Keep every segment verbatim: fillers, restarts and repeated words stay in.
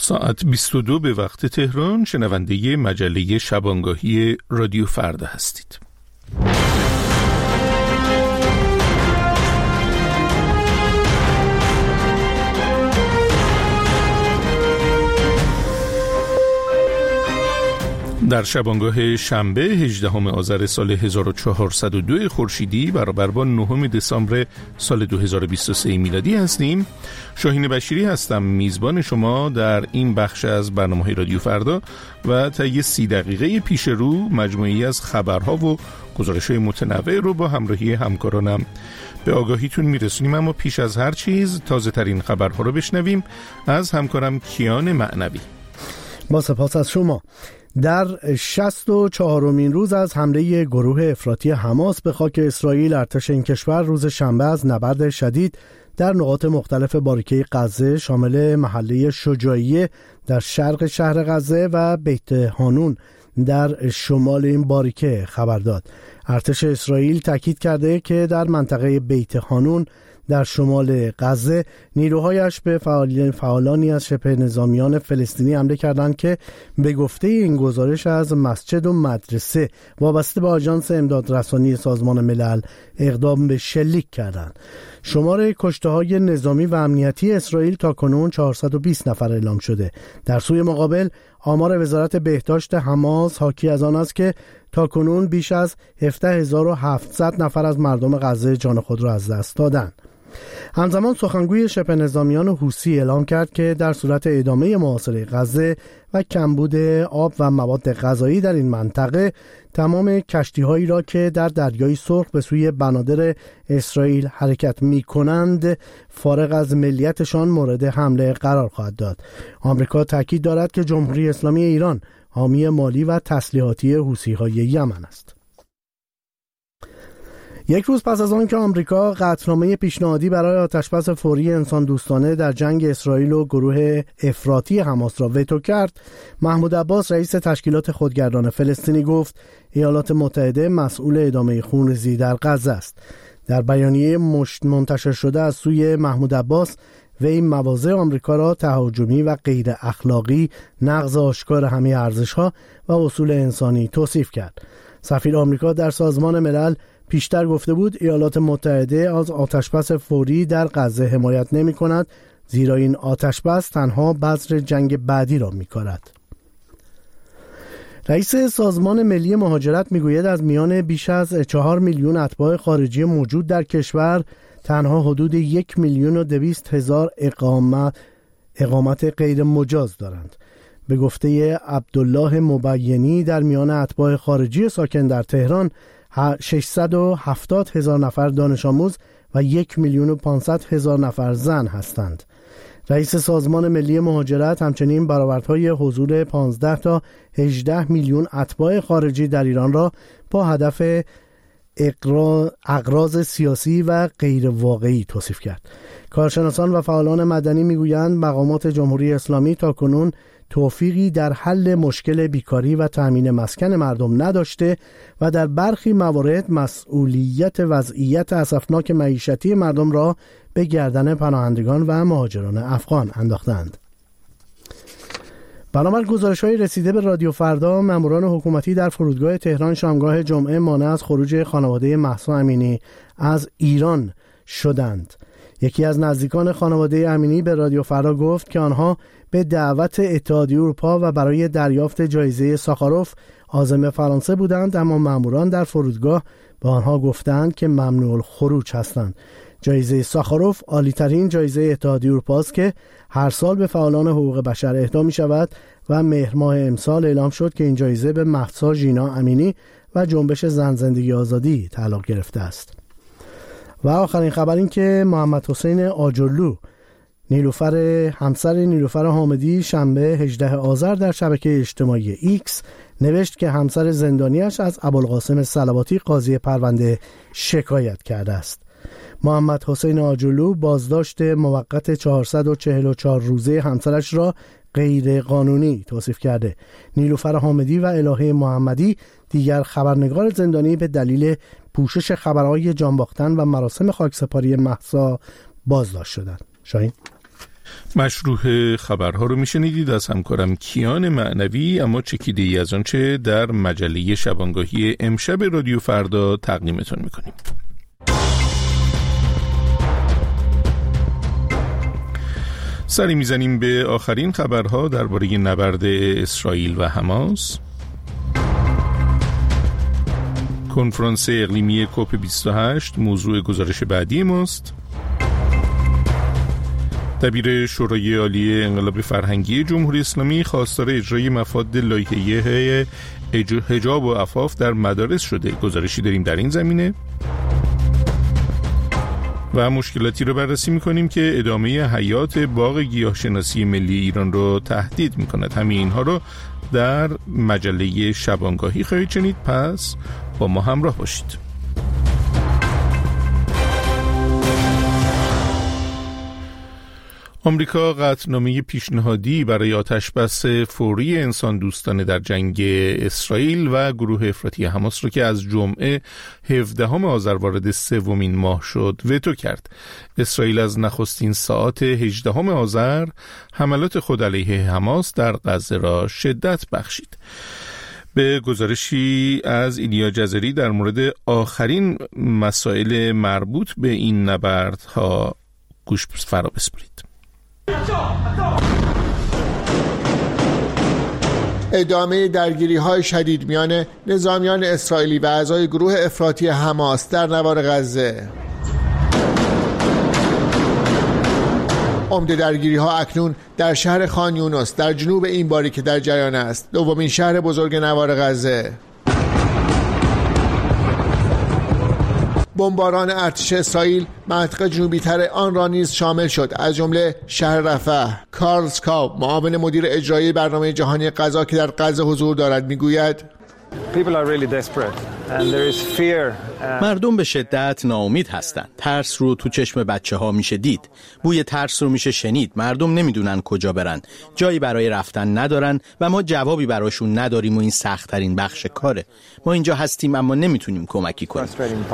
ساعت بیست و دو به وقت تهران، شنونده مجله شبانگاهی رادیو فردا هستید. در شبانگاه شنبه هجدهم آذر سال هزار و چهارصد و دو خورشیدی برابر با نهم دسامبر سال دو هزار و بیست و سه میلادی هستیم. شاهین بشیری هستم، میزبان شما در این بخش از برنامه رادیو فردا و طی سی دقیقه پیش رو مجموعی از خبرها و گزارش‌های متنوع رو با همراهی همکارانم به آگاهیتون میرسونیم. اما پیش از هر چیز تازه ترین خبرها رو بشنویم از همکارم کیان معنوی. با سپاس از شما. در شصت و چهارمین روز از حمله گروه افراطی حماس به خاک اسرائیل، ارتش این کشور روز شنبه از نبرد شدید در نقاط مختلف باریکه غزه شامل محله شجاعیه در شرق شهر غزه و بیت هانون در شمال این باریکه خبر داد. ارتش اسرائیل تاکید کرده که در منطقه بیت هانون در شمال غزه نیروهایش به فعالانی از شبه نظامیان فلسطینی حمله کردند که به گفته این گزارش از مسجد و مدرسه وابسته به آژانس امدادرسانی سازمان ملل اقدام به شلیک کردند. شمار کشته‌های نظامی و امنیتی اسرائیل تا کنون چهارصد و بیست نفر اعلام شده. در سوی مقابل آمار وزارت بهداشت حماس حاکی از آن است که تا کنون بیش از هفده هزار و هفتصد نفر از مردم غزه جان خود را از دست دادند. همزمان سخنگوی شبه نظامیان حوثی اعلام کرد که در صورت ادامه محاصره غزه و کمبود آب و مواد غذایی در این منطقه، تمام کشتی‌هایی را که در دریای سرخ به سوی بنادر اسرائیل حرکت می‌کنند فارغ از ملیتشان مورد حمله قرار خواهد داد. آمریکا تاکید دارد که جمهوری اسلامی ایران حامی مالی و تسلیحاتی حوثی‌های یمن است. یک روز پس از آن که آمریکا قطعنامه پیشنهادی برای آتشبس فوری انسان دوستانه در جنگ اسرائیل و گروه افراطی حماس را وتو کرد، محمود عباس رئیس تشکیلات خودگردان فلسطینی گفت ایالات متحده مسئول ادامه خونریزی در غزه است. در بیانیه منتشر شده از سوی محمود عباس، وی مواضع آمریکا را تهاجمی و غیر اخلاقی، نقض آشکار همه ارزش‌ها و اصول انسانی توصیف کرد. سفیر آمریکا در سازمان ملل پیشتر گفته بود ایالات متحده از آتشبس فوری در غزه حمایت نمی کند، زیرا این آتشبس تنها بذر جنگ بعدی را می کند. رئیس سازمان ملی مهاجرت می گوید از میان بیش از چهار میلیون اتباع خارجی موجود در کشور، تنها حدود یک میلیون و دویست هزار اقامت, اقامت غیر مجاز دارند. به گفته عبدالله مبینی، در میان اتباع خارجی ساکن در تهران ششصد و هفتاد هزار نفر دانش آموز و یک میلیون و پانصد هزار نفر زن هستند. رئیس سازمان ملی مهاجرت همچنین برآوردهای حضور پانزده تا هجده میلیون اتباع خارجی در ایران را با هدف اغراض سیاسی و غیر واقعی توصیف کرد. کارشناسان و فعالان مدنی میگویند مقامات جمهوری اسلامی تاکنون توفیقی در حل مشکل بیکاری و تامین مسکن مردم نداشته و در برخی موارد مسئولیت وضعیت اسفناک معیشتی مردم را به گردن پناهندگان و مهاجران افغان انداختند. بنابر گزارش‌های رسیده به رادیو فردا، ماموران حکومتی در فرودگاه تهران شامگاه جمعه مانع از خروج خانواده مهسا امینی از ایران شدند. یکی از نزدیکان خانواده امینی به رادیو فردا گفت که آنها به دعوت اتحادیه اروپا و برای دریافت جایزه ساخاروف عازم فرانسه بودند، اما ماموران در فرودگاه به آنها گفتند که ممنوع الخروج هستند. جایزه ساخاروف عالی‌ترین جایزه اتحادیه اروپا است که هر سال به فعالان حقوق بشر اهدا می‌شود و مهر ماه امسال اعلام شد که این جایزه به مهسا ژینا امینی و جنبش زن زندگی آزادی تعلق گرفته است. و آخرین خبر این که محمد حسین آجرلو، نیلوفر همسر نیلوفر حامدی، شنبه هجدهم آذر در شبکه اجتماعی ایکس نوشت که همسر زندانیش از ابوالقاسم صلواتی قاضی پرونده شکایت کرده است. محمد حسین آجرلو بازداشت موقت چهارصد و چهل و چهار روزه همسرش را غیر قانونی توصیف کرده. نیلوفر حامدی و الهه محمدی دیگر خبرنگار زندانی به دلیل پوشش خبرهای جانباختن و مراسم خاکسپاری مهسا بازداشت شدند. شاهین؟ مشروح خبرها رو میشنیدید از همکارم کیان معنوی، اما چکیده ای از آنچه در مجله شبانگاهی امشب رادیو فردا تقدیمتون میکنیم. سری میزنیم به آخرین خبرها درباره نبرد اسرائیل و حماس. کنفرانس اقلیمی کوپ بیست و هشت موضوع گزارش بعدی ماست. دبیر شورای عالی انقلاب فرهنگی جمهوری اسلامی خواستار اجرای مفاد لایحه حجاب و عفاف در مدارس شده. گزارشی داریم در این زمینه و مشکلاتی رو بررسی می‌کنیم که ادامه حیات باغ گیاهشناسی ملی ایران رو تهدید می‌کند. همین اینها رو در مجله شبانگاهی خواهید شنید، پس با ما همراه باشید. آمریکا قطعنامه پیشنهادی برای آتشبس فوری انسان دوستانه در جنگ اسرائیل و گروه افراطی حماس را که از جمعه هفدهم آذر وارد سومین ماه شد وتو کرد. اسرائیل از نخستین ساعات هجدهم آذر حملات خود علیه حماس در غزه را شدت بخشید. به گزارشی از ایلیا جزری در مورد آخرین مسائل مربوط به این نبردها گوش فرا بسپارید. ادامه درگیری‌های شدید میان نظامیان اسرائیلی و اعضای گروه افراطی حماس در نوار غزه. عمده درگیری‌ها اکنون در شهر خان یونس در جنوب این باری که در جریان است، دومین شهر بزرگ نوار غزه. بمباران ارتش اسرائیل منطقه جنوبی تر آن را نیز شامل شد، از جمله شهر رفح. کارل سکاو، معاون مدیر اجرایی برنامه جهانی غذا که در غزه حضور دارد، میگوید مردم به شدت ناامید هستند. ترس رو تو چشم بچه ها میشه دید. بوی ترس رو میشه شنید. مردم نمیدونن کجا برن. جایی برای رفتن ندارن و ما جوابی براشون نداریم و این سخت ترین بخش کاره. ما اینجا هستیم اما نمیتونیم کمکی کنیم.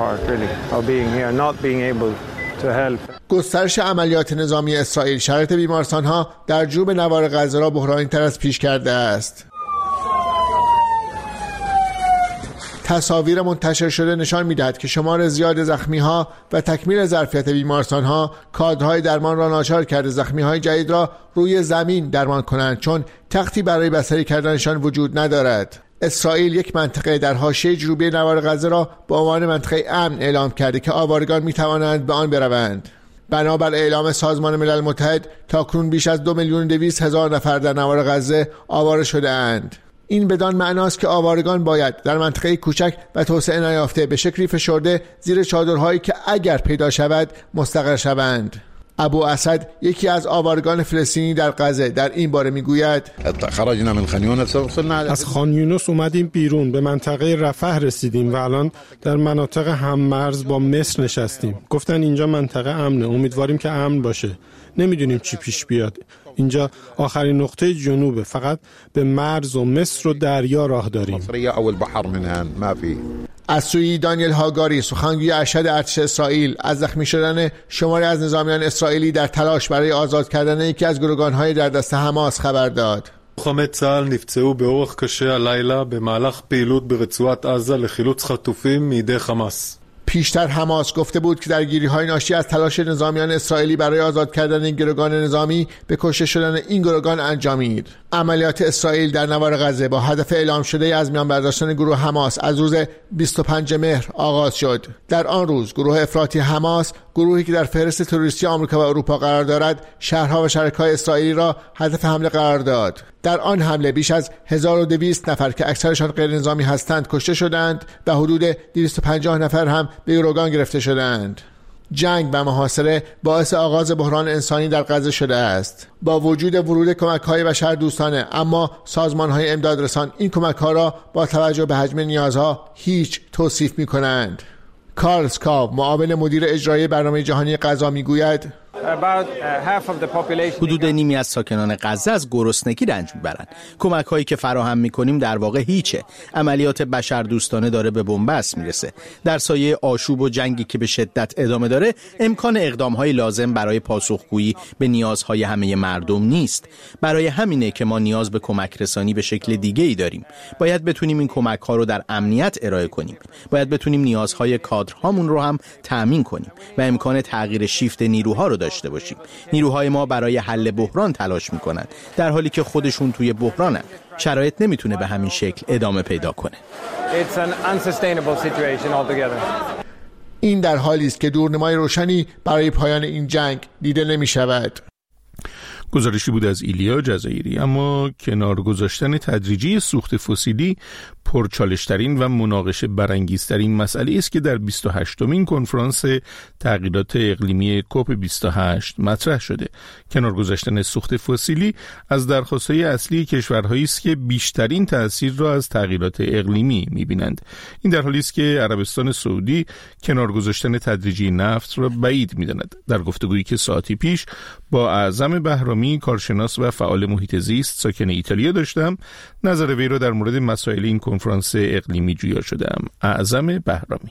گسترش عملیات نظامی اسرائیل شرایط بیمارستان‌ها در جنوب نوار غزه را بحرانی‌تر از پیش کرده است. تصاویر منتشر شده نشان می‌دهد که شمار زیاد زخمی‌ها و تکمیل ظرفیت بیمارستان‌ها کادرهای درمان را ناچار کرده زخمی‌های جدید را روی زمین درمان کنند، چون تختی برای بستری کردنشان وجود ندارد. اسرائیل یک منطقه در حاشیه جنوبی نوار غزه را به عنوان منطقه امن اعلام کرده که آوارگان می‌توانند به آن بروند. بنابر اعلام سازمان ملل متحد تاکنون بیش از دو میلیون و دویست هزار نفر در نوار غزه آواره شده اند. این بدان معناست که آوارگان باید در منطقه کوچک و توسعه نیافته به شکلی فشرده زیر چادرهایی که اگر پیدا شود مستقر شوند. ابو اسد، یکی از آوارگان فلسطینی در غزه، در این باره میگوید از خان یونس اومدیم بیرون، به منطقه رفح رسیدیم و الان در مناطق هممرز با مصر نشستیم. گفتن اینجا منطقه امنه، امیدواریم که امن باشه. نمیدونیم چی پیش بیاد. اینجا آخرین نقطه جنوبه، فقط به مرز و مصر و دریا راه داریم. از سوی دانیل هاگاری، سخنگوی ارشد ارتش اسرائیل، از زخمی شدن شماری از نظامیان اسرائیلی در تلاش برای آزاد کردن یکی از گروگان‌های در دست حماس خبر داد. לוחמי צה"ל נפצעו באורח קשה הלילה במהלך פעילות ברצועת עזה לחילוץ חטופים מידי חמאס. پیشتر حماس گفته بود که درگیری‌های ناشی از تلاش نظامیان اسرائیلی برای آزاد کردن این گروگان نظامی به کشته شدن این گروگان انجامید. عملیات اسرائیل در نوار غزه با هدف اعلام شده از میان برداشتن گروه حماس از روز بیست و پنجم مهر آغاز شد. در آن روز گروه افراطی حماس، گروهی که در فهرست تروریستی آمریکا و اروپا قرار دارد، شهرها و شرکای اسرائیلی را هدف حمله قرار داد. در آن حمله بیش از هزار و دویست نفر که اکثرشان غیر نظامی هستند کشته شدند و حدود دویست و پنجاه نفر هم به گروگان گرفته شدند. جنگ و محاصره باعث آغاز بحران انسانی در غزه شده است. با وجود ورود کمک‌های بشردوستانه، اما سازمان‌های امدادرسان این کمک‌ها را با توجه به حجم نیازها هیچ توصیف می‌کنند. کارل سکاو، معاون مدیر اجرایی برنامه جهانی غذا، میگوید حدود نیمی از ساکنان غزه از گرسنگی رنج میبرند. کمک‌هایی که فراهم می‌کنیم در واقع هیچه. عملیات بشردوستانه داره به بنبست میرسه. در سایه آشوب و جنگی که به شدت ادامه داره، امکان اقدام‌های لازم برای پاسخگویی به نیازهای همه مردم نیست. برای همینه که ما نیاز به کمک رسانی به شکل دیگه‌ای داریم. باید بتونیم این کمک‌ها رو در امنیت ارائه کنیم. باید بتونیم نیازهای کادرهامون رو هم تأمین کنیم و امکان تغییر شیفت نیروها رو داشته باشیم. نیروهای ما برای حل بحران تلاش میکنن در حالی که خودشون توی بحرانن. شرایط نمیتونه به همین شکل ادامه پیدا کنه. این در حالی است که دورنمای روشنی برای پایان این جنگ دیده نمی شود. گزارشی بود از ایلیا جزایری. اما کنار گذاشتن تدریجی سوخت فسیلی پرچالشترین و مناقشه برانگیزترین مسئله است که در بیست و هشتمین کنفرانس تغییرات اقلیمی کوپ بیست و هشت مطرح شده. کنار گذاشتن سوخت فسیلی از درخواست‌های اصلی کشورهایی است که بیشترین تأثیر را از تغییرات اقلیمی می‌بینند. این در حالی است که عربستان سعودی کنار گذاشتن تدریجی نفت را بعید می‌داند. در گفتگویی که ساعتی پیش با اعظم بهرامی، کارشناس و فعال محیط زیست ساکن ایتالیا داشتم، نظر وی را در مورد مسائل این کنفرانس اقلیمی جویا شدم. اعظم بهرامی: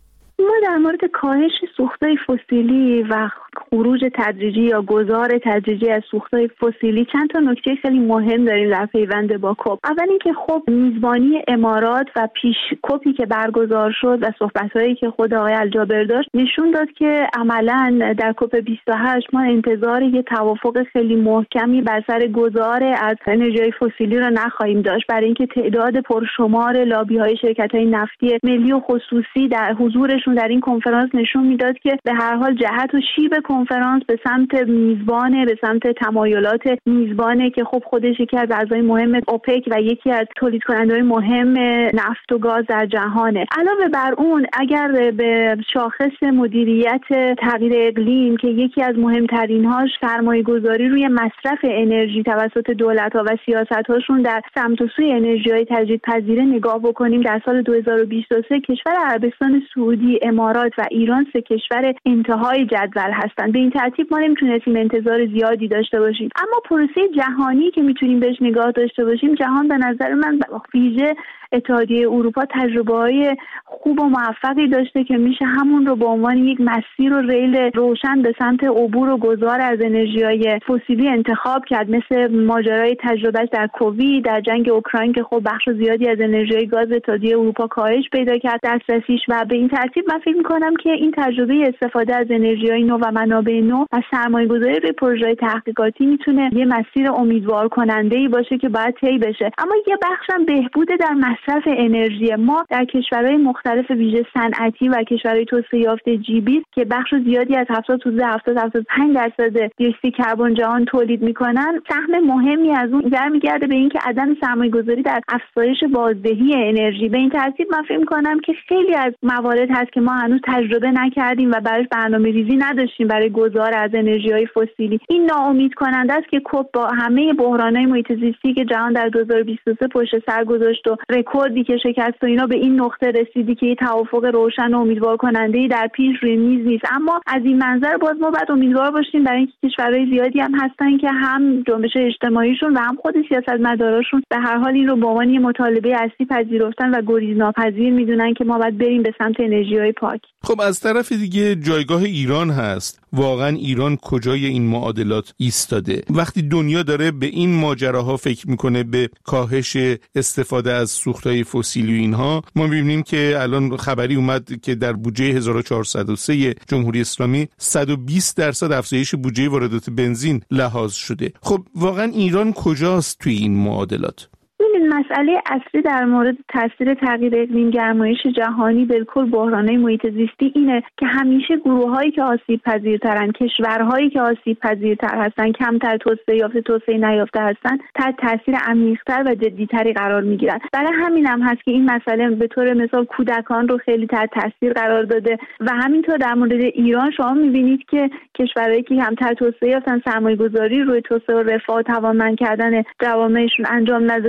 ما در مورد کاهش سوختهای فسیلی و خروج تدریجی یا گذار تدریجی از سوختهای فسیلی چند تا نکته خیلی مهم داریم در پیوند با کوپ. اول اینکه خب میزبانی امارات و پیش کوپی که برگزار شد و صحبت‌هایی که خود آقای الجابر داشت نشون داد که عملاً در کوپ بیست و هشت ما انتظار یه توافق خیلی محکمی بر سر گذار از انرژی فسیلی رو نخواهیم داشت، برای اینکه تعداد پرشمار لابی‌های شرکت‌های نفتی ملی و خصوصی در حضورشون در این کنفرانس نشون میداد که به هر حال جهت و شیب کنفرانس به سمت میزبانه، به سمت تمایلات میزبانه که خب خودش یکی از اعضای مهم اوپک و یکی از تولید کننده‌های مهم نفت و گاز در جهانه. علاوه بر اون اگر به شاخص مدیریت تغییر اقلیم که یکی از مهمترین‌هاش سرمایه‌گذاری روی مصرف انرژی توسط دولت‌ها و سیاست‌هاشون در سمت و سوی انرژی‌های تجدیدپذیر نگاه بکنیم، در سال دو هزار و بیست و سه کشور عربستان سعودی، امارات و ایران سه کشور انتهای جدول هستند. به این ترتیب ما نمیتونستیم انتظار زیادی داشته باشیم. اما پروسه جهانی که میتونیم بهش نگاه داشته باشیم، جهان به نظر من ویژه اتحادیه اروپا تجربه‌های خوب و موفقی داشته که میشه همون رو به عنوان یک مسیر و ریل روشن به سمت عبور و گذار از انرژی‌های فسیلی انتخاب کرد، مثل ماجرای تجربهش در کووید، در جنگ اوکراین که خب بخش زیادی از انرژی گاز اتحادیه اروپا کاهش پیدا کرد دسترسیش. و به این ترتیب من فکر می‌کنم که این تجربه استفاده از انرژی‌های نو و منابع نو و سرمایه‌گذاری روی پروژه‌های تحقیقاتی میتونه یه مسیر امیدوار کننده‌ای باشه که باید طی بشه. اما یه بخشم بهبود در مصرف انرژی. ما در کشورهای مختلف ویژه صنعتی و کشورهای توسعه یافته جی بیست که بخش زیادی از هفتاد تا هفتاد تا هفتاد و پنج درصد دی اکسید کربن جهان تولید میکنن، سهم مهمی از اون برمیگرده به اینکه عدم سرمایه‌گذاری در افزایش بازدهی انرژی. به این ترتیب من فکر می‌کنم که خیلی از موارد هست که ما هنوز تجربه نکردیم و براش برنامه‌ریزی نداشتیم برای گذار از انرژی‌های فسیلی. این ناامید کننده است که کوپ با همه بحران‌های محیط زیستی که جهان در دو هزار و بیست و سه پشت سر گذاشت و رکوردی که شکست و اینا به این نقطه رسیدی که یه توافق روشن و امیدوار کننده‌ای در پیش روی میز نیست. اما از این منظر باز ما باید امیدوار باشیم برای اینکه کشورهای زیادی هم هستن که هم جنبش اجتماعیشون و هم خود سیاستمداراشون به هر حال این رو به عنوان یه مطالبه اصلی پذیرفتن و گریزناپذیر میدونن که ما باید بریم به سمت انرژی‌های پاک. خب از طرف دیگه جایگاه ایران هست. واقعا ایران کجای این معادلات ایستاده؟ وقتی دنیا داره به این ماجراها فکر میکنه، به کاهش استفاده از سوختهای فسیلی و اینها، ما میبینیم که الان خبری اومد که در بودجه هزار و چهارصد و سه جمهوری اسلامی صد و بیست درصد افزایش بودجه واردات بنزین لحاظ شده. خب واقعا ایران کجاست توی این معادلات؟ این مسئله اصلی در مورد تاثیر تغییر اقلیم، گرمایش جهانی، بالکل بحران‌های محیط زیستی اینه که همیشه گروه‌هایی که آسیب پذیرترن، کشورهایی که آسیب پذیرتر هستن، کمتر توسعه یافته توسعه نیافته هستن، تحت تاثیر عمیق‌تر و جدی‌تری قرار می‌گیرن. برای همین هم هست که این مسئله به طور مثال کودکان رو خیلی تحت تاثیر قرار داده و همینطور در مورد ایران شما می‌بینید که کشورهایی که کمتر توسعه یافتن، سرمایه‌گذاری روی توسعه و رفاه و توانمند کردن جوامعشون انجام ندادن، خب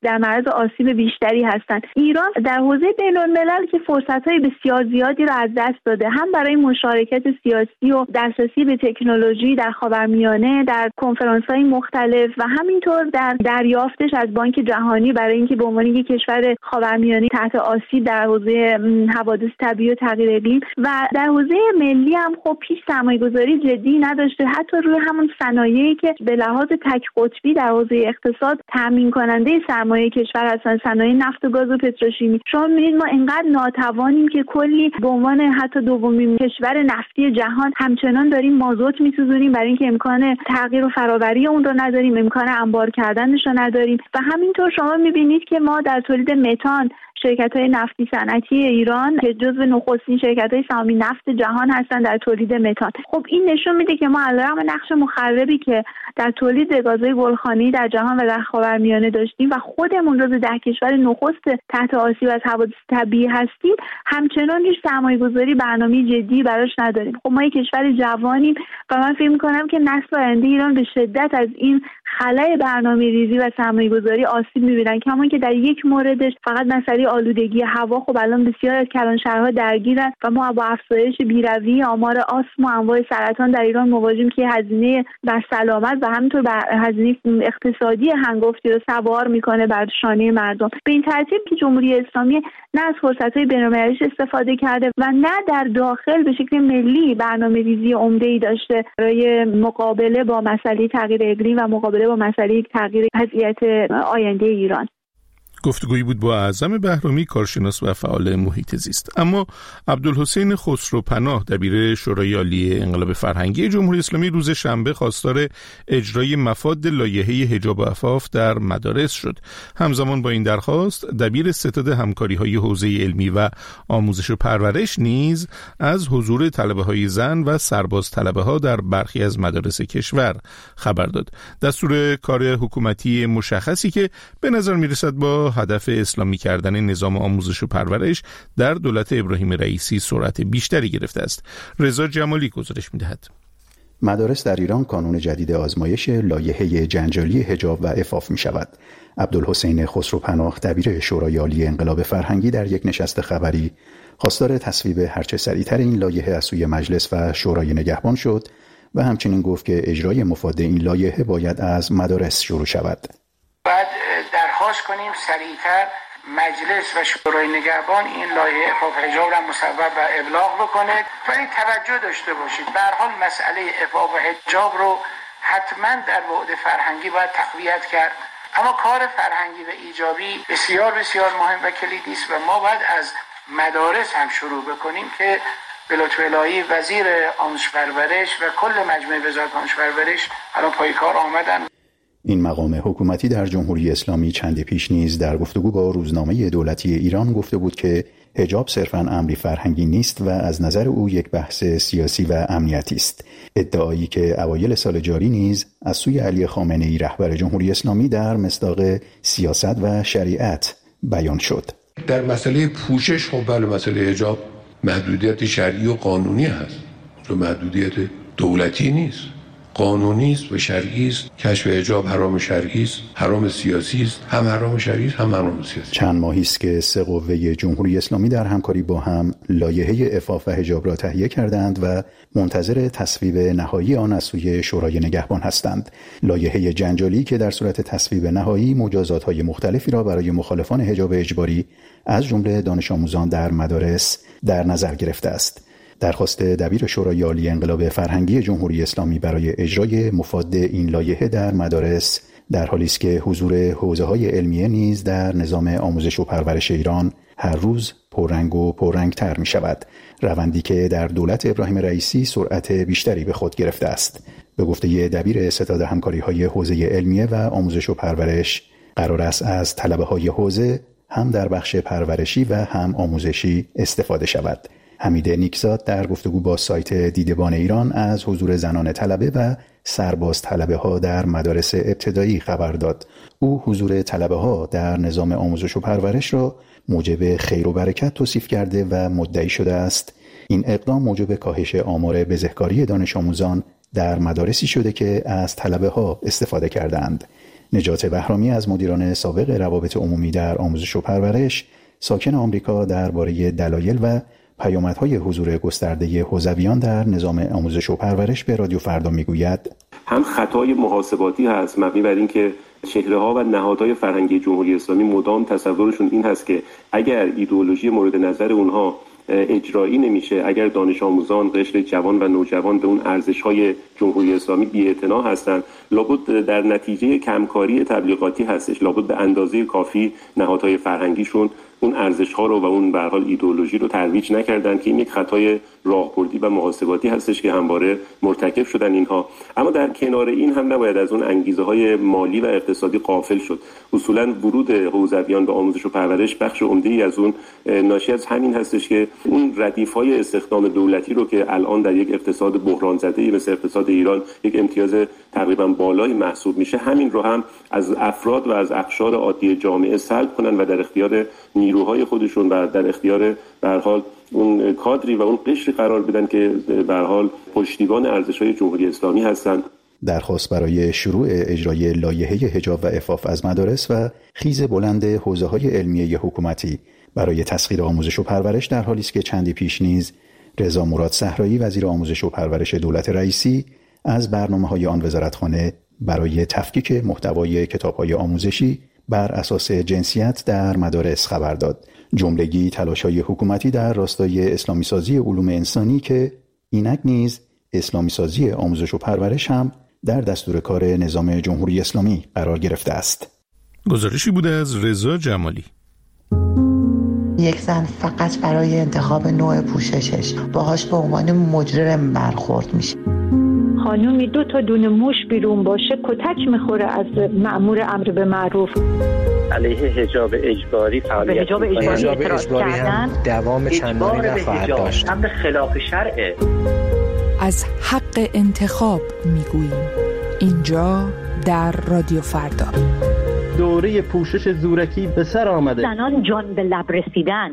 در معرض آسیب بیشتری هستند. ایران در حوزه بین‌الملل که فرصت‌های بسیار زیادی را از دست داده، هم برای مشارکت سیاسی و دسترسی به تکنولوژی در خاورمیانه در کنفرانس‌های مختلف و همینطور در دریافتش از بانک جهانی برای اینکه به عنوان یک کشور خاورمیانه تحت آسیب در حوزه حوادث طبیعی و تغییر اقلیم و در حوزه ملی هم خب پیش سرمایه‌گذاری جدی نداشته، حتی روی همون صنایعی که به لحاظ تک قطبی در حوزه اقتصاد تامین کننده سرمایه کشور هستن، صنایع نفت و گاز و پتروشیمی. شما می‌بینید ما اینقدر ناتوانیم که کلی به عنوان حتی دومین کشور نفتی جهان همچنان داریم مازوت می‌سوزونیم برای اینکه امکان تغییر و فرآوری اون رو نداریم، امکان انبار کردنش رو نداریم. و همینطور شما می‌بینید که ما در تولید متان شرکت‌های نفتی صنعتی ایران که جزو نخستین شرکت‌های سهامی نفت جهان هستند در تولید متان. خب این نشون میده که ما علیرغم نقش مخربی که در تولید گازهای گلخانه‌ای در جهان و در خاورمیانه داشتیم و خودمون جزو ده کشور نخست تحت آسیب از حوادث طبیعی هستیم، همچنان هیچ سرمایه‌گذاری برنامه‌ای جدی براش نداریم. خب ما یک کشور جوانیم و من فکر می‌کنم که نسل آینده ایران به شدت از این خلأ برنامه‌ریزی و سرمایه‌گذاری آسیب می‌بینن، کما که در یک موردش فقط مسئله آلودگی هوا. خب الان بسیار از کلانشهرها درگیرن و ما با افزایش بیروی آمار آسم و انواع سرطان در ایران مواجهیم که هزینه بر سلامت و همینطور بر هزینه اقتصادی هنگفتی رو سوار میکنه بر شانه مردم. به این ترتیب که جمهوری اسلامی نه از فرصت‌های بین‌المللیش استفاده کرده و نه در داخل به شکل ملی برنامه‌ریزی عمده‌ای داشته برای مقابله با مسئله تغییر اقلیم و مقابله با مسئله تغییر وضعیت آینده ایران. گفتگویی بود با اعظم بهرامی، کارشناس و فعال محیط زیست. اما عبدالحسین خسروپناه دبیر شورای عالی انقلاب فرهنگی جمهوری اسلامی روز شنبه خواستار اجرای مفاد لایحه حجاب و عفاف در مدارس شد. همزمان با این درخواست دبیر ستاد همکاری‌های حوزه علمی و آموزش و پرورش نیز از حضور طلبه‌های زن و سرباز طلبه‌ها در برخی از مدارس کشور خبر داد. دستور کار حکومتی مشخصی که به نظر می‌رسد با هدف اسلامی کردن نظام آموزش و پرورش در دولت ابراهیم رئیسی سرعت بیشتری گرفته است. رضا جمالی گزارش می‌دهد. مدارس در ایران کانون جدید آزمایش لایحه جنجالی حجاب و عفاف می‌شود. عبدالحسین خسروپناه دبیر شورای عالی انقلاب فرهنگی در یک نشست خبری خواستار تصویب هرچه سریعتر این لایحه از سوی مجلس و شورای نگهبان شد و همچنین گفت که اجرای مفاد این لایحه باید از مدارس شروع شود. باید درخواست کنیم سریعتر مجلس و شورای نگهبان این لایحه عفاف حجاب را مصوب و ابلاغ بکنه، ولی توجه داشته باشید به هر حال مسئله عفاف حجاب رو حتما در بعد فرهنگی باید تقویت کرد، اما کار فرهنگی و ایجابی بسیار بسیار مهم و کلیدی است و ما باید از مدارس هم شروع بکنیم که به لطف الهی وزیر آموزش و پرورش و کل مجمع وزارت آموزش و پرورش الان پای کار آمدن. این مقام حکومتی در جمهوری اسلامی چندی پیش نیز در گفتگو با روزنامه دولتی ایران گفته بود که حجاب صرفاً امری فرهنگی نیست و از نظر او یک بحث سیاسی و امنیتی است. ادعایی که اوایل سال جاری نیز از سوی علی خامنه‌ای رهبر جمهوری اسلامی در مصداق سیاست و شریعت بیان شد. در مسئله پوشش خب بله مسئله حجاب محدودیت شرعی و قانونی هست، تو محدودیت دولتی نیست، قانونی است و شرعی است. کشف حجاب حرام شرعی است، حرام سیاسی است، هم حرام شرعی است هم حرام سیاسی. چند ماهی است که سه قوه جمهوری اسلامی در همکاری با هم لایحه عفاف و حجاب را تهیه کردند و منتظر تصویب نهایی آن از سوی شورای نگهبان هستند. لایحه جنجالی که در صورت تصویب نهایی مجازات‌های مختلفی را برای مخالفان حجاب اجباری از جمله دانش آموزان در مدارس در نظر گرفته است. درخواست دبیر شورای عالی انقلاب فرهنگی جمهوری اسلامی برای اجرای مفاد این لایحه در مدارس در حالی است که حضور حوزه‌های علمیه نیز در نظام آموزش و پرورش ایران هر روز پررنگ و پررنگ‌تر می‌شود، روندی که در دولت ابراهیم رئیسی سرعت بیشتری به خود گرفته است. به گفته دبیر ستاد همکاری‌های حوزه علمیه و آموزش و پرورش، قرار است از طلبه‌های حوزه هم در بخش پرورشی و هم آموزشی استفاده شود. حمید نیکزاد در گفتگو با سایت دیدبان ایران از حضور زنان طلبه و سرباز طلبه ها در مدارس ابتدایی خبر داد. او حضور طلبه ها در نظام آموزش و پرورش را موجب خیر و برکت توصیف کرده و مدعی شده است این اقدام موجب کاهش آمار بزهکاری دانش آموزان در مدارسی شده که از طلبه ها استفاده کردند. نجات بهرامی از مدیران سابق روابط عمومی در آموزش و پرورش، ساکن آمریکا، درباره دلایل و پیامدهای حضور گسترده حوزویان در نظام آموزش و پرورش به رادیو فردا میگوید: هم خطای محاسباتی هست مبنی بر این که چهره‌ها و نهادهای فرهنگی جمهوری اسلامی مدام تصورشون این هست که اگر ایدئولوژی مورد نظر اونها اجرایی نمیشه، اگر دانش آموزان، قشر جوان و نوجوان به اون ارزش‌های جمهوری اسلامی بی‌اعتنا هستند، لابد در نتیجه کمکاری تبلیغاتی هستش، لابد به اندازه کافی نهادهای فرهنگیشون اون ارزش‌ها رو و اون به هر حال ایدئولوژی رو ترویج نکردن که این یک خطای راهبردی و محاسباتی هستش که همواره مرتکب شدن اینها. اما در کنار این هم نباید از اون انگیزه‌های مالی و اقتصادی غافل شد. اصولاً ورود حوزویان به آموزش و پرورش بخش عمده‌ای از اون ناشی از همین هستش که اون ردیف‌های استخدام دولتی رو که الان در یک اقتصاد بحران زده‌ای مثل اقتصاد ایران یک امتیاز تقریباً بالایی محسوب میشه، همین رو هم از افراد و از اقشار عادی جامعه سلب کنن و در اختیار نیروهای خودشون و در اختیار به هر حال اون کادری و اون قشری قرار بدن که به هر حال پشتیبان ارزش‌های جمهوری اسلامی هستند. درخواست برای شروع اجرای لایحه حجاب و عفاف از مدارس و خیز بلند حوزه‌های علمیه حکومتی برای تسخیر آموزش و پرورش در حالی است که چندی پیش نیز رضا مراد صحرایی وزیر آموزش و پرورش دولت رئیسی از برنامه‌های آن وزارتخانه برای تفکیک محتوای کتاب‌های آموزشی بر اساس جنسیت در مدارس خبر داد. جملگی تلاش‌های حکومتی در راستای اسلامی سازی علوم انسانی که اینک نیز اسلامی سازی آموزش و پرورش هم در دستور کار نظام جمهوری اسلامی قرار گرفته است. گزارشی بوده از رضا جمالی. یک زن فقط برای انتخاب نوع پوششش باهاش به عنوان مجرم برخورد میشه. خانومی دو تا دونه موش بیرون باشه کتک میخوره از مأمور امر به معروف. علیه حجاب اجباری فعالیت حجاب اجباری, حجاب اجباری هم دوام چندانی نخواهد داشت. هم به خلاف شرعه. از حق انتخاب میگوییم اینجا در رادیو فردا. دوره پوشش زورکی به سر آمده. زنان جان به لب رسیدن.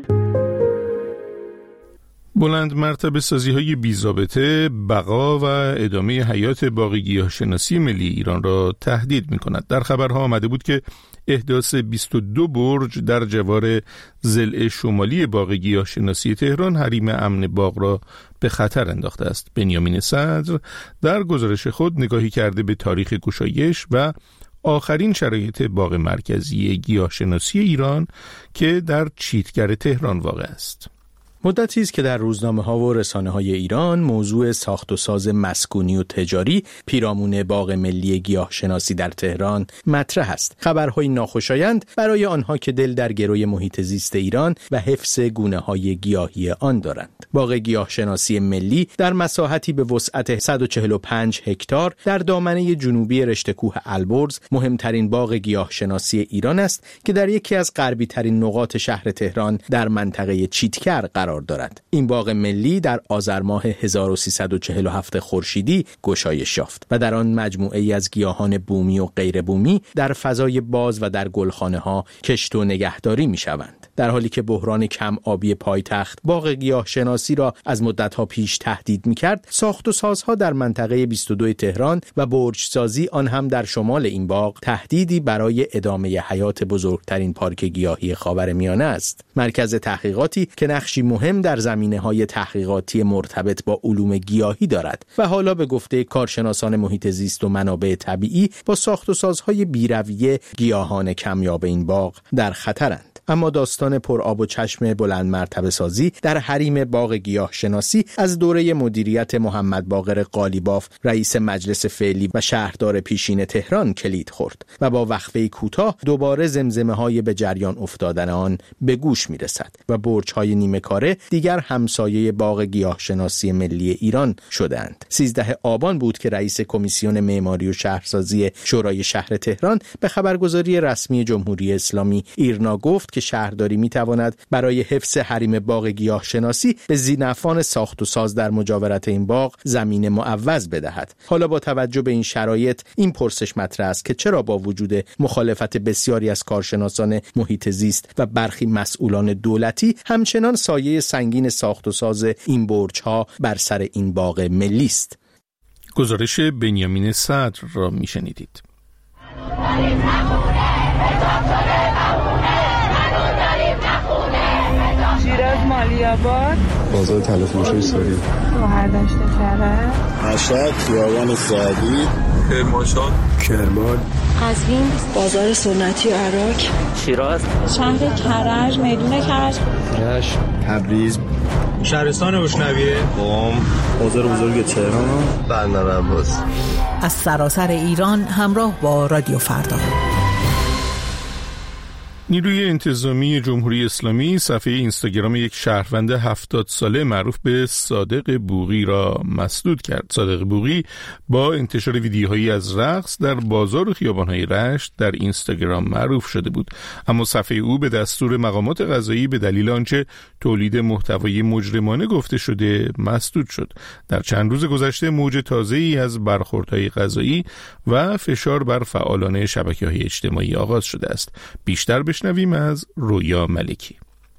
بلند مرتبه سازی های بی ضابطه بقا و ادامه حیات باغ گیاهشناسی ملی ایران را تهدید می کند. در خبرها آمده بود که احداث بیست و دو برج در جوار ضلع شمالی باغ گیاهشناسی تهران حریم امن باغ را به خطر انداخته است. بنیامین صدر در گزارش خود نگاهی کرده به تاریخ گشایش و آخرین شرایط باغ مرکزی گیاهشناسی ایران که در چیتگر تهران واقع است. مدتی است که در روزنامه‌ها و رسانه‌های ایران موضوع ساخت و ساز مسکونی و تجاری پیرامون باغ ملی گیاهشناسی در تهران مطرح است. خبرهای ناخوشایند برای آنها که دل در گروی محیط زیست ایران و حفظ گونه‌های گیاهی آن دارند. باغ گیاهشناسی ملی در مساحتی به وسعت صد و چهل و پنج هکتار در دامنه جنوبی رشته کوه البرز مهمترین باغ گیاهشناسی ایران است که در یکی از غربی‌ترین نقاط شهر تهران در منطقه چیتگر قرار دارد. این باغ ملی در آذر ماه هزار و سیصد و چهل و هفت خورشیدی گشایش یافت و در آن مجموعه‌ای از گیاهان بومی و غیر بومی در فضای باز و در گلخانه‌ها کشت و نگهداری می‌شوند. در حالی که بحران کم آبی پایتخت باغ گیاهشناسی را از مدت‌ها پیش تهدید می‌کرد، ساخت و سازها در منطقه بیست و دو تهران و برج سازی آن هم در شمال این باغ تهدیدی برای ادامه حیات بزرگترین پارک گیاهی خاورمیانه است. مرکز تحقیقاتی که نقشی مهم در زمینه‌های تحقیقاتی مرتبط با علوم گیاهی دارد و حالا به گفته کارشناسان محیط زیست و منابع طبیعی با ساخت و سازهای بی‌رویه گیاهان کمیاب این باغ در خطرند. اما داستان پر آب و چشم بلند مرتبه سازی در حریم باغ گیاهشناسی از دوره مدیریت محمد باقر قالیباف رئیس مجلس فعلی و شهردار پیشین تهران کلید خورد و با وقفه کوتاه دوباره زمزمه‌های به جریان افتادن آن به گوش می‌رسد و برج‌های نیمه کاره دیگر همسایه باغ گیاهشناسی ملی ایران شدند. سیزده آبان بود که رئیس کمیسیون معماری و شهرسازی شورای شهر تهران به خبرگزاری رسمی جمهوری اسلامی ایرنا گفت که شهرداری میتواند برای حفظ حریم باغ گیاهشناسی به ذی‌نفعان ساخت و ساز در مجاورت این باغ زمین معوض بدهد. حالا با توجه به این شرایط این پرسش مطرح است که چرا با وجود مخالفت بسیاری از کارشناسان محیط زیست و برخی مسئولان دولتی همچنان سایه سنگین ساخت و ساز این برج‌ها بر سر این باغ ملی است. گزارش بنیامین صدر را میشنیدید. شیراز مالی‌آباد، بازار طلافروشی سوری، گوهردشت کرج، مشهد خیابان سعدی، کرمانشاه، کرمان، قزوین بازار سنتی عراق، شیراز، شهر کرج، میدون کرج، رشت، تبریز، شهرستان اشنویه، قم، بازار بزرگ تهران، بندر عباس. از سراسر ایران همراه با رادیو فردا. نیروی انتظامی جمهوری اسلامی صفحه اینستاگرام یک شهروند هفتاد ساله معروف به صادق بوقی را مسدود کرد. صادق بوقی با انتشار ویدیوهایی از رقص در بازار و خیابان‌های رشت در اینستاگرام معروف شده بود، اما صفحه او به دستور مقامات قضایی به دلیل آنچه تولید محتوای مجرمانه گفته شده مسدود شد. در چند روز گذشته موج تازه‌ای از برخوردهای قضایی و فشار بر فعالان شبکه‌های اجتماعی آغاز شده است. بیشتر به بشنویم از رویا ملکی.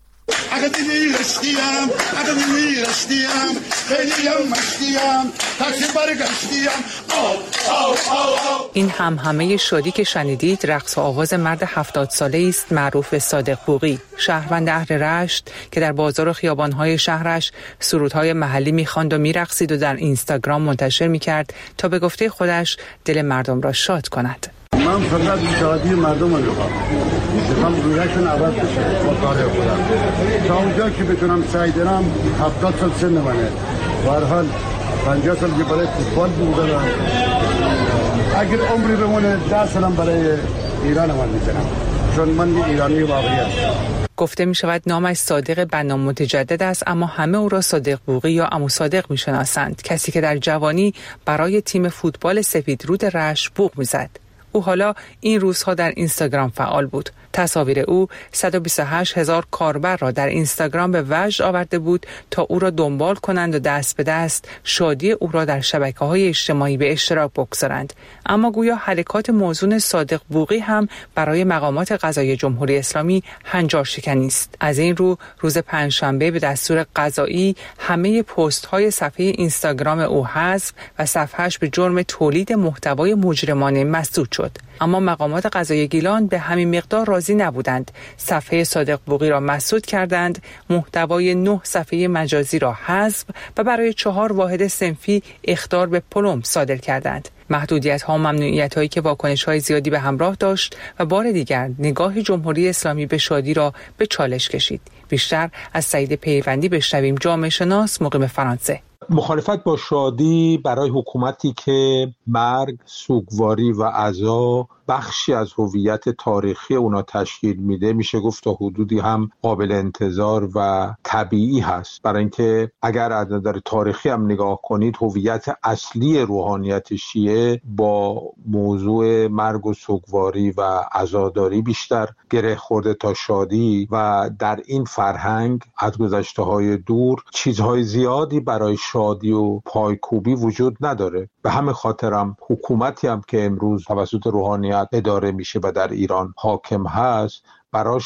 این همهمه شادی که شنیدید رقص و آواز مرد هفتاد ساله است معروف به صادق بوقی، شهروند اهل رشت که در بازار و خیابان‌های شهرش سرودهای محلی می‌خواند و می‌رقصید و در اینستاگرام منتشر می‌کرد تا به گفته خودش دل مردم را شاد کند. من فقط شادی مردم رو میخوام میخوام رویشون عوض بشه با کار خودم تا اونجا که بتونم سعی دارم. هفتاد سال سن منه و هر حال پنجاه سال که برای فوتبال بودم، اگر عمری بمونه ده سالم برای ایران من میزنم، چون من ایرانی واقعی هستم. گفته می شود نامش صادق بنا متجدد است، اما همه او را صادق بوقی یا عمو صادق می شناسند، کسی که در جوانی برای تیم فوتبال سپیدرود رشت بوق می زد. او حالا این روزها در اینستاگرام فعال بود. تصاویر او صد و بیست و هشت هزار کاربر را در اینستاگرام به وجد آورده بود تا او را دنبال کنند و دست به دست شادی او را در شبکه‌های اجتماعی به اشتراک بگذارند. اما گویا حرکات موزون صادق بوقی هم برای مقامات قضایی جمهوری اسلامی هنجار شکنی است. از این رو روز پنجشنبه به دستور قضایی همه پست‌های صفحه اینستاگرام او حذف و صفحه‌اش به جرم تولید محتوای مجرمانه مسدود شد. اما مقامات قضایی گیلان به همین مقدار راضی نبودند. صفحه صادق بوقی را مسدود کردند، محتوای نه صفحه مجازی را حذف و برای چهار واحد صنفی اخطار به پلم صادر کردند. محدودیت ها و ممنوعیت هایی که واکنش های زیادی به همراه داشت و بار دیگر نگاه جمهوری اسلامی به شادی را به چالش کشید. بیشتر از سعید پیوندی بشنویم، جامعه شناس مقیم فرانسه. مخالفت با شادی برای حکومتی که مرگ، سوگواری و عزا بخشی از هویت تاریخی اونا تشکیل میده، میشه گفت تا حدودی هم قابل انتظار و طبیعی هست. برای اینکه اگر از نظر تاریخی هم نگاه کنید، هویت اصلی روحانیت شیعه با موضوع مرگ و سوگواری و عزاداری بیشتر گره خورده تا شادی و در این فرهنگ از گذشته‌های دور چیزهای زیادی برای شادی و پایکوبی وجود نداره. به همین خاطرم حکومتی هم که امروز توسط روحانیت اداره میشه و در ایران حاکم هست، براش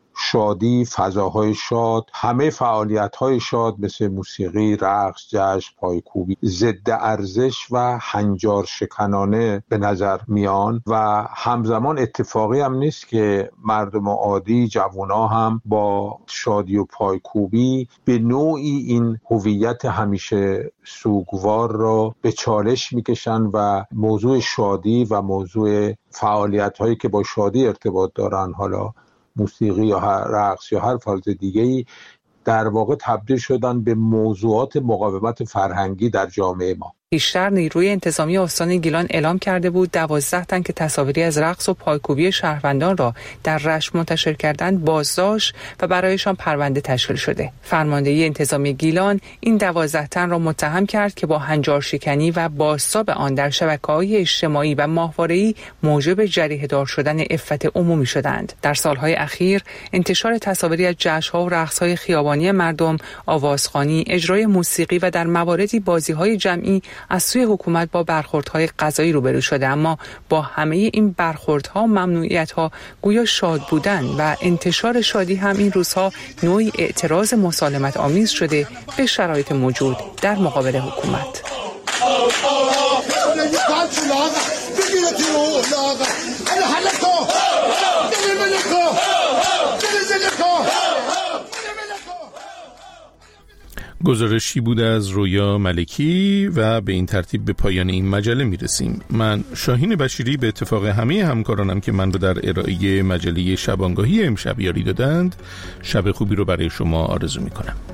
شادی، فضاهای شاد، همه فعالیت‌های شاد مثل موسیقی، رقص، جشن، پایکوبی ضد ارزش و هنجار شکنانه به نظر میان و همزمان اتفاقی هم نیست که مردم عادی، جوونا هم با شادی و پایکوبی به نوعی این هویت همیشه سوگوار را به چالش میکشن و موضوع شادی و موضوع فعالیت‌هایی که با شادی ارتباط دارن، حالا موسیقی یا رقص یا هر فعالیت دیگه‌ای، در واقع تبدیل شدن به موضوعات مقاومت فرهنگی در جامعه ما. بیشتر نیروی انتظامی استان گیلان اعلام کرده بود دوازده تن که تصاویری از رقص و پایکوبی شهروندان را در رشت منتشر کردند بازداشت و برایشان پرونده تشکیل شده. فرماندهی انتظامی گیلان این دوازده تن را متهم کرد که با هنجار شکنی و بازتاب آن در شبکه‌های اجتماعی و ماهواره‌ای موجب جریحه‌دار شدن عفت عمومی شدند. در سالهای اخیر انتشار تصاویری از جشن‌ها و رقص‌های خیابانی مردم، آوازخوانی، اجرای موسیقی و در مواردی بازی‌های جمعی از سوی حکومت با برخوردهای قضایی روبرو شده، اما با همه این برخوردها و ممنوعیت‌ها گویا شاد بودن و انتشار شادی هم این روزها نوعی اعتراض مسالمت آمیز شده به شرایط موجود در مقابل حکومت. گزارشی بود از رویا ملکی و به این ترتیب به پایان این مجله میرسیم. من شاهین بشیری به اتفاق همه همکارانم که من رو در ارائه مجله شبانگاهی امشب یاری دادند، شب خوبی رو برای شما آرزو میکنم.